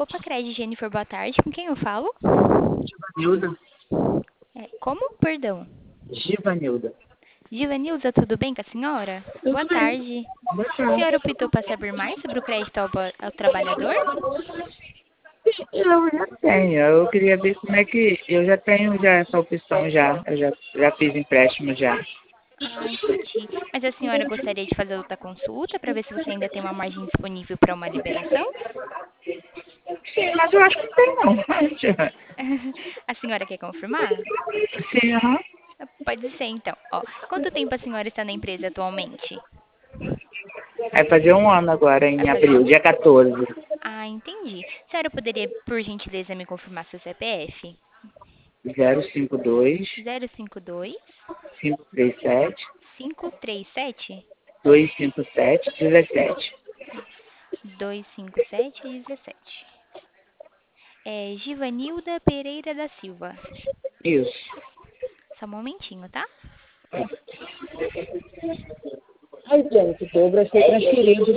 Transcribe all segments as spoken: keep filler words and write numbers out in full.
Copacred, Jennifer, boa tarde. Com quem eu falo? Givanilda. É, como? Perdão. Givanilda. Givanilza, tudo bem com a senhora? Boa Tudo bem. tarde. Boa A senhora tarde. optou para saber mais sobre o crédito ao, ba- ao trabalhador? Eu já tenho. Eu queria ver como é que. Eu já tenho já essa opção já. Eu já, já fiz empréstimo já. Ah, entendi. Mas a senhora gostaria de fazer outra consulta para ver se você ainda tem uma margem disponível para uma liberação? Sim, mas eu acho que tem não. A senhora quer confirmar? Sim, aham. Pode ser, então. Ó, quanto tempo a senhora está na empresa atualmente? Vai fazer um ano agora, Vai em fazer abril, um... dia quatorze. Ah, entendi. A senhora poderia, por gentileza, me confirmar seu C P F? zero cinco dois, Zero cinco dois cinco três sete, cinco três sete dois cinco sete, dezessete. dois cinco sete dezessete. É Givanilda Pereira da Silva. Isso. Só um momentinho, tá? Ai, gente, dobra ser transferido.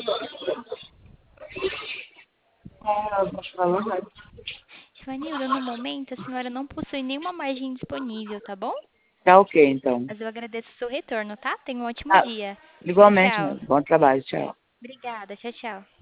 Ah, nós falamos, né? Givanilda, no momento a senhora não possui nenhuma margem disponível, tá bom? Tá ok, então. Mas eu agradeço o seu retorno, tá? Tenha um ótimo Ah, dia. Tchau, igualmente, tchau. né? Bom trabalho, tchau. Obrigada, tchau, tchau.